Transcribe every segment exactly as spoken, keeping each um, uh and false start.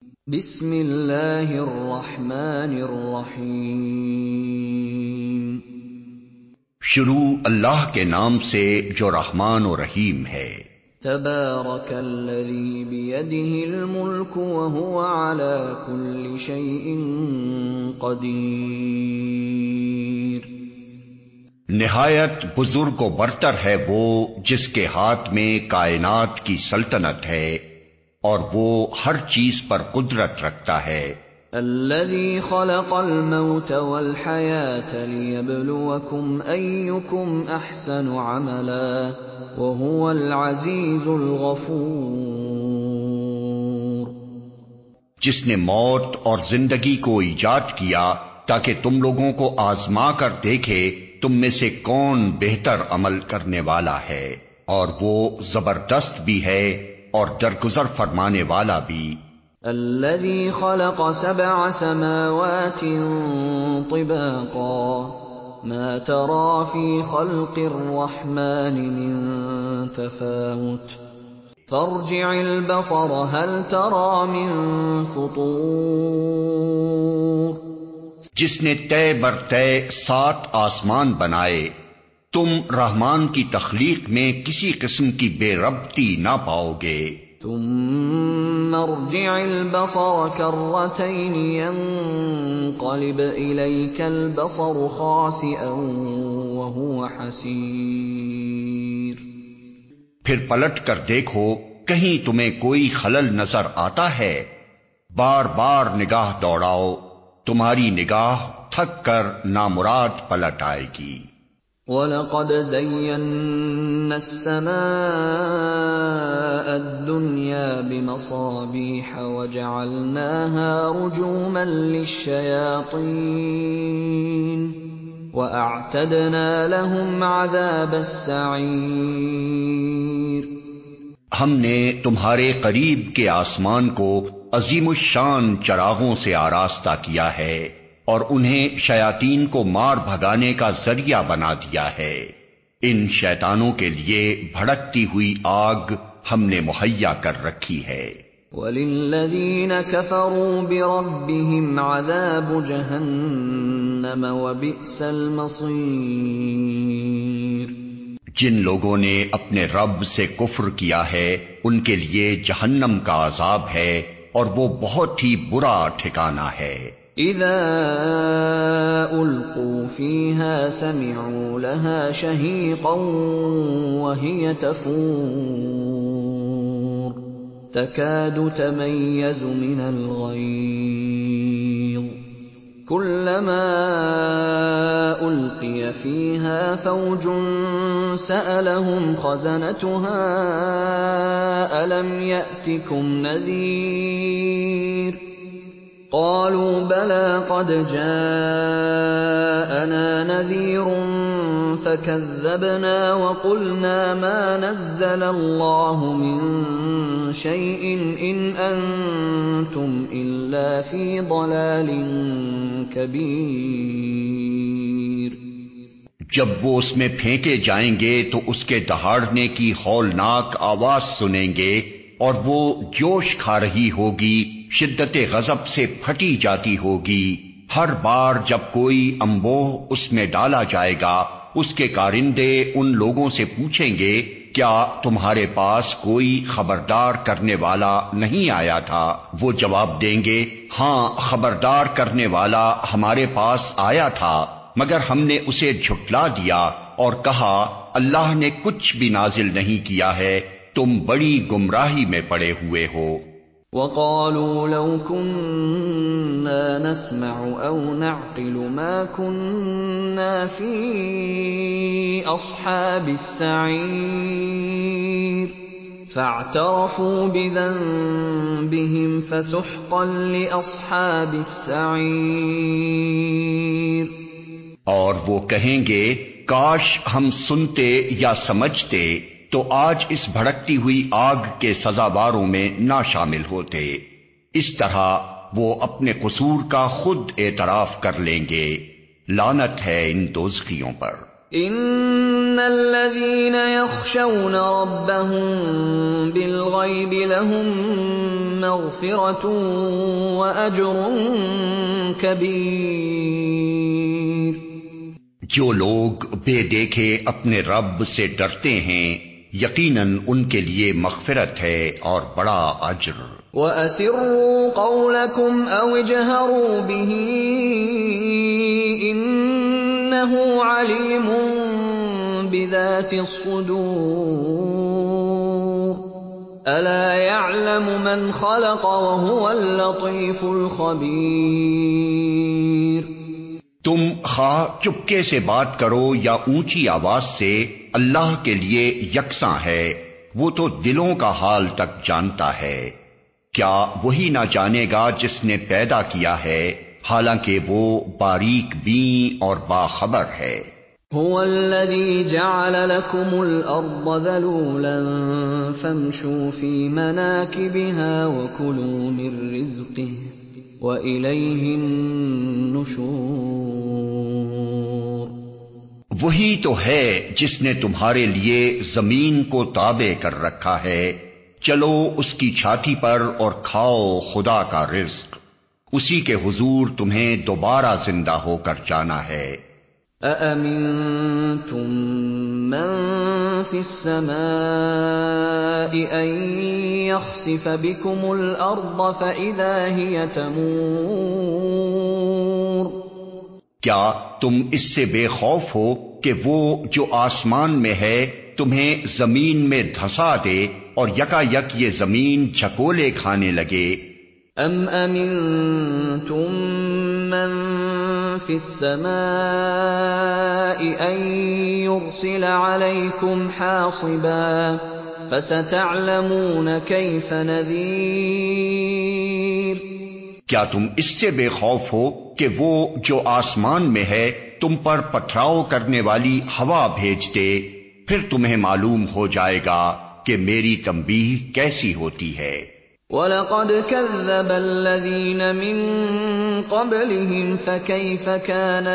بسم اللہ الرحمن الرحیم۔ شروع اللہ کے نام سے جو رحمان و رحیم ہے۔ تبارک الذی بیدہ الملک وہو علی کل شیء قدیر۔ نہایت بزرگ و برتر ہے وہ جس کے ہاتھ میں کائنات کی سلطنت ہے اور وہ ہر چیز پر قدرت رکھتا ہے۔ الذی خلق الموت والحیاة لیبلوکم ایکم احسن عملا وہو العزیز الغفور۔ جس نے موت اور زندگی کو ایجاد کیا تاکہ تم لوگوں کو آزما کر دیکھے تم میں سے کون بہتر عمل کرنے والا ہے، اور وہ زبردست بھی ہے اور درگزر فرمانے والا بھی۔ الذي خلق سبع سماوات طباقا ما ترى في خلق الرحمن من تفاوت فارجع البصر هل ترى من فطور۔ جس نے طے بر طے سات آسمان بنائے تم رحمان کی تخلیق میں کسی قسم کی بے ربطی نہ پاؤ گے۔ ثم ارجع البصر كرتين ينقلب إليك البصر خاسئا وهو حسير۔ پھر پلٹ کر دیکھو کہیں تمہیں کوئی خلل نظر آتا ہے، بار بار نگاہ دوڑاؤ، تمہاری نگاہ تھک کر نامراد پلٹ آئے گی۔ وَلَقَدْ زَيَّنَّا السَّمَاءَ الدُّنْيَا بِمَصَابِيحَ وَجَعَلْنَاهَا رُجُومًا لِلشَّيَاطِينِ وَأَعْتَدْنَا لَهُمْ عَذَابَ السَّعِيرِ۔ ہم نے تمہارے قریب کے آسمان کو عظیم الشان چراغوں سے آراستہ کیا ہے اور انہیں شیاطین کو مار بھگانے کا ذریعہ بنا دیا ہے۔ ان شیطانوں کے لیے بھڑکتی ہوئی آگ ہم نے مہیا کر رکھی ہے۔ وَلِلَّذِينَ كَفَرُوا بِرَبِّهِمْ عَذَابُ جَهَنَّمَ وَبِئْسَ الْمَصِيرُ۔ جن لوگوں نے اپنے رب سے کفر کیا ہے ان کے لیے جہنم کا عذاب ہے اور وہ بہت ہی برا ٹھکانہ ہے۔ اذا القوا فيها سمعوا لها شهيقا وهي تفور تكاد تميز من الغيظ كلما ألقي فيها فوج سألهم خزنتها ألم يأتكم نذير قالوا بلى قد جاءنا نذير فكذبنا وقلنا ما نزل الله من شيء إن أنتم إلا في ضلال كبير۔ جب وہ اس میں پھینکے جائیں گے تو اس کے دہاڑنے کی ہولناک آواز سنیں گے اور وہ جوش کھا رہی ہوگی، شدت غضب سے پھٹی جاتی ہوگی۔ ہر بار جب کوئی انبوہ اس میں ڈالا جائے گا اس کے کارندے ان لوگوں سے پوچھیں گے کیا تمہارے پاس کوئی خبردار کرنے والا نہیں آیا تھا؟ وہ جواب دیں گے ہاں خبردار کرنے والا ہمارے پاس آیا تھا مگر ہم نے اسے جھٹلا دیا اور کہا اللہ نے کچھ بھی نازل نہیں کیا ہے، تم بڑی گمراہی میں پڑے ہوئے ہو۔ وَقَالُوا لَوْ كُنَّا نَسْمَعُ أَوْ نَعْقِلُ مَا كُنَّا فِي أَصْحَابِ السَّعِيرِ فَاعْتَرَفُوا بِذَنبِهِمْ فَسُحْقًا لِأَصْحَابِ السَّعِيرِ۔ اور وہ کہیں گے کاش ہم سنتے یا سمجھتے تو آج اس بھڑکتی ہوئی آگ کے سزاواروں میں نہ شامل ہوتے۔ اس طرح وہ اپنے قصور کا خود اعتراف کر لیں گے۔ لعنت ہے ان دوزخیوں پر۔ ان الذين يخشون ربهم بالغيب لهم مغفرة واجر كبير. جو لوگ بے دیکھے اپنے رب سے ڈرتے ہیں یقیناً ان کے لیے مغفرت ہے اور بڑا اجر. وَأَسِرُّوا قَوْلَكُمْ أَوْ اجْهَرُوا بِهِ إِنَّهُ عَلِيمٌ بِذَاتِ الصُّدُورِ. أَلَا يَعْلَمُ مَنْ خَلَقَ وَهُوَ اللَّطِيفُ الْخَبِيرُ. تم خواہ چپکے سے بات کرو یا اونچی آواز سے، اللہ کے لیے یکساں ہے، وہ تو دلوں کا حال تک جانتا ہے. کیا وہی نہ جانے گا جس نے پیدا کیا ہے، حالانکہ وہ باریک بین اور باخبر ہے. هو الذي جعل لكم الأرض ذلولا فامشوا في مناكبها وكلوا من رزقه وإليه النشور. وہی تو ہے جس نے تمہارے لیے زمین کو تابع کر رکھا ہے، چلو اس کی چھاتی پر اور کھاؤ خدا کا رزق، اسی کے حضور تمہیں دوبارہ زندہ ہو کر جانا ہے. أَأَمِنتُم مَّن فِي السَّمَاءِ أَن يَخْسِفَ بِكُمُ الْأَرْضَ فَإِذَا هِيَ تَمُورُ. کیا تم اس سے بے خوف ہو کہ وہ جو آسمان میں ہے تمہیں زمین میں دھسا دے اور یکا یک یہ زمین جھکولے کھانے لگے؟ ام امنتم من فی السماء ان یرسل علیکم حاصبا فستعلمون کیف نذیر. کیا تم اس سے بے خوف ہو کہ وہ جو آسمان میں ہے تم پر پتھراؤ کرنے والی ہوا بھیج دے، پھر تمہیں معلوم ہو جائے گا کہ میری تنبیہ کیسی ہوتی ہے. وَلَقَدْ كَذَّبَ الَّذِينَ مِن قَبْلِهِمْ فَكَيْفَ كَانَ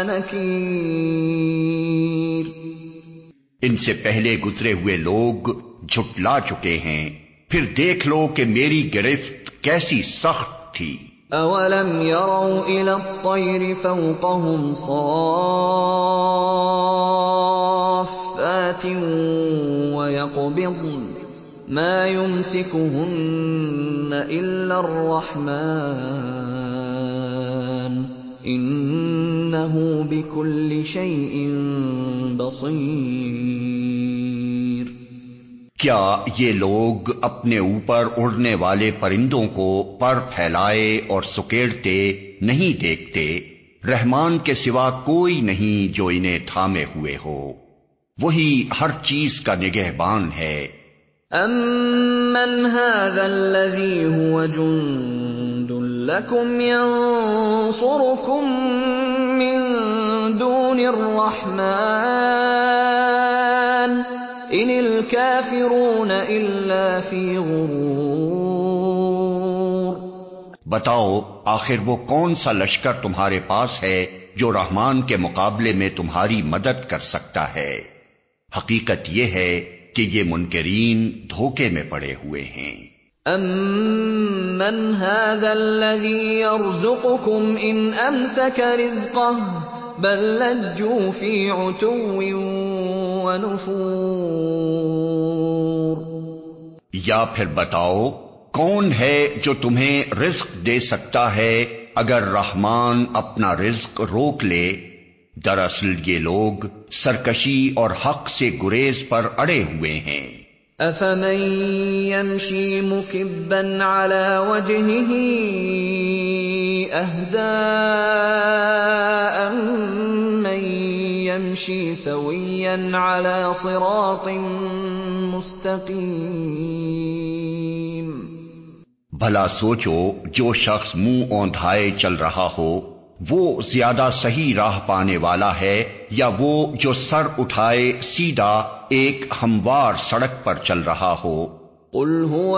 نَكِيرِ. ان سے پہلے گزرے ہوئے لوگ جھٹلا چکے ہیں، پھر دیکھ لو کہ میری گرفت کیسی سخت تھی. أَوَلَمْ يَرَوْا إِلَى الطَّيْرِ فَوْقَهُمْ صَافَّاتٍ وَيَقْبِضْنَ مَا يُمْسِكُهُنَّ إِلَّا الرَّحْمَنُ إِنَّهُ بِكُلِّ شَيْءٍ بَصِيرٌ. کیا یہ لوگ اپنے اوپر اڑنے والے پرندوں کو پر پھیلائے اور سکیڑتے نہیں دیکھتے؟ رحمان کے سوا کوئی نہیں جو انہیں تھامے ہوئے ہو، وہی ہر چیز کا نگہبان ہے. أَمَّنْ هَذَا الَّذِي هُوَ جُندٌ لَّكُمْ يَنصُرُكُم مِّن دُونِ الرَّحْمَٰنِ إِنِ الْكَافِرُونَ إِلَّا فِي غُرُورٍ. بتاؤ آخر وہ کون سا لشکر تمہارے پاس ہے جو رحمان کے مقابلے میں تمہاری مدد کر سکتا ہے؟ حقیقت یہ ہے کہ یہ منکرین دھوکے میں پڑے ہوئے ہیں. أَمَّنْ هَذَا الَّذِي يَرْزُقُكُمْ إِنْ أَمْسَكَ رِزْقَهُ بَل لَّجُّوا فِي عُتُوٍّ وَنُفُورٍ. یا پھر بتاؤ کون ہے جو تمہیں رزق دے سکتا ہے اگر رحمان اپنا رزق روک لے؟ دراصل یہ لوگ سرکشی اور حق سے گریز پر اڑے ہوئے ہیں. أَفَمَن يَمْشِي مُكِبًّا عَلَى وَجْهِهِ أَهْدَىٰ أَمَّن يَمْشِي سَوِيًّا عَلَى صِرَاطٍ مُّسْتَقِيمٍ. بھلا سوچو جو شخص منہ اوندھائے چل رہا ہو وہ زیادہ صحیح راہ پانے والا ہے یا وہ جو سر اٹھائے سیدھا ایک ہموار سڑک پر چل رہا ہو؟ قل هو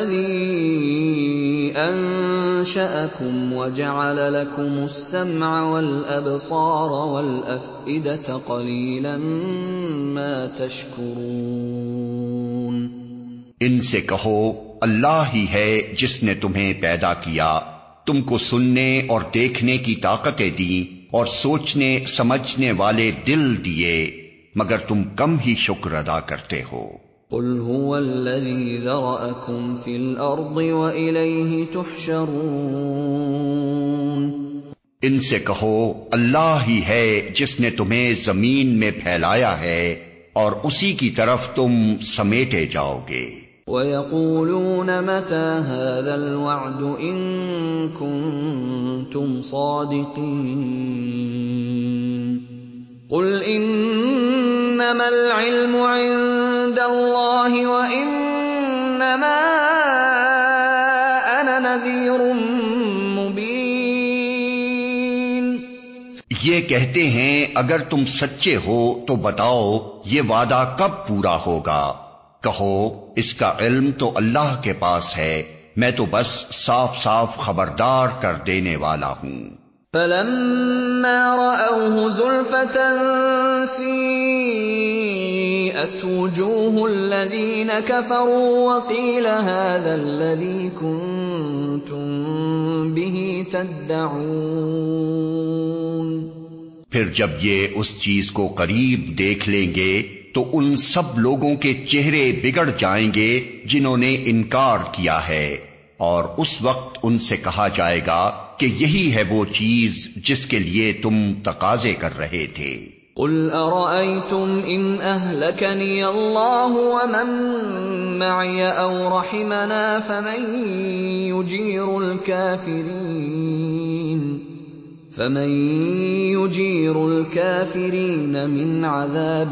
الذي انشأكم وجعل لكم السمع والابصار والافئدة قليلا ما تشکرون۔ ان سے کہو اللہ ہی ہے جس نے تمہیں پیدا کیا، تم کو سننے اور دیکھنے کی طاقتیں دیں اور سوچنے سمجھنے والے دل دیے، مگر تم کم ہی شکر ادا کرتے ہو۔ قل هو الذي ذرأكم في الأرض وإليه تحشرون۔ ان سے کہو اللہ ہی ہے جس نے تمہیں زمین میں پھیلایا ہے اور اسی کی طرف تم سمیٹے جاؤ گے۔ وَيَقُولُونَ مَتَى هَذَا الْوَعْدُ إِن كُنتُمْ صَادِقِينَ قُلْ إِنَّمَا الْعِلْمُ عِندَ اللَّهِ وَإِنَّمَا أَنَا نَذِيرٌ مُبِينٌ۔ یہ کہتے ہیں اگر تم سچے ہو تو بتاؤ یہ وعدہ کب پورا ہوگا؟ کہو اس کا علم تو اللہ کے پاس ہے، میں تو بس صاف صاف خبردار کر دینے والا ہوں۔ فَلَمَّا رَأَوْهُ زُلْفَةً سِيئَتْ وُجُوهُ الَّذِينَ كَفَرُوا وَقِيلَ هَذَا الَّذِي كُنتُم بِهِ تَدَّعُونَ۔ پھر جب یہ اس چیز کو قریب دیکھ لیں گے تو ان سب لوگوں کے چہرے بگڑ جائیں گے جنہوں نے انکار کیا ہے، اور اس وقت ان سے کہا جائے گا کہ یہی ہے وہ چیز جس کے لیے تم تقاضے کر رہے تھے۔ قُلْ أَرَأَيْتُمْ إِنْ أَهْلَكَنِيَ اللَّهُ وَمَن مَّعِيَ أَوْ رَحِمَنَا فَمَن يُجِيرُ الْكَافِرِينَ فَمَن يُجِيرُ الْكَافِرِينَ مِنْ عَذَابٍ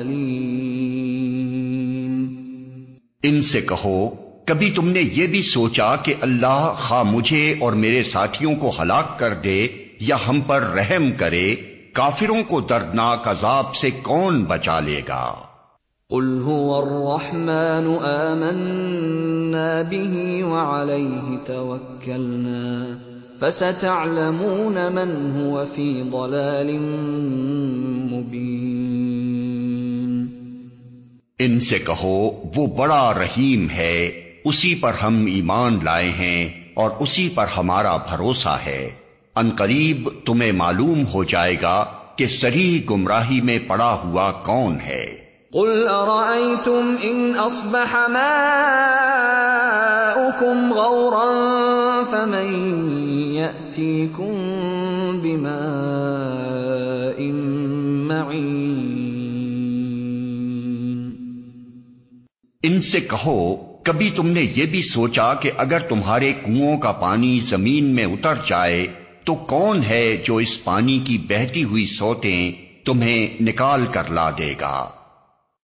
أَلِيمٍ۔ ان سے کہو کبھی تم نے یہ بھی سوچا کہ اللہ خواہ مجھے اور میرے ساتھیوں کو ہلاک کر دے یا ہم پر رحم کرے، کافروں کو دردناک عذاب سے کون بچا لے گا؟ قُلْ هُوَ الرَّحْمَنُ آمَنَّا بِهِ وَعَلَيْهِ تَوَكَّلْنَا فَسَتَعْلَمُونَ مَنْ هُوَ فِي ضَلَالٍ مُبِينٍ۔ ان سے کہو وہ بڑا رحیم ہے، اسی پر ہم ایمان لائے ہیں اور اسی پر ہمارا بھروسہ ہے، عنقریب تمہیں معلوم ہو جائے گا کہ صریح گمراہی میں پڑا ہوا کون ہے۔ قُلْ أَرَأَيْتُمْ إِنْ أَصْبَحَ مَاؤُكُمْ غَوْرًا فَمَن يَأْتِيكُم بِمَاءٍ مَّعِينٍ۔ ان سے کہو کبھی تم نے یہ بھی سوچا کہ اگر تمہارے کنوؤں کا پانی زمین میں اتر جائے تو کون ہے جو اس پانی کی بہتی ہوئی سوتیں تمہیں نکال کر لا دے گا؟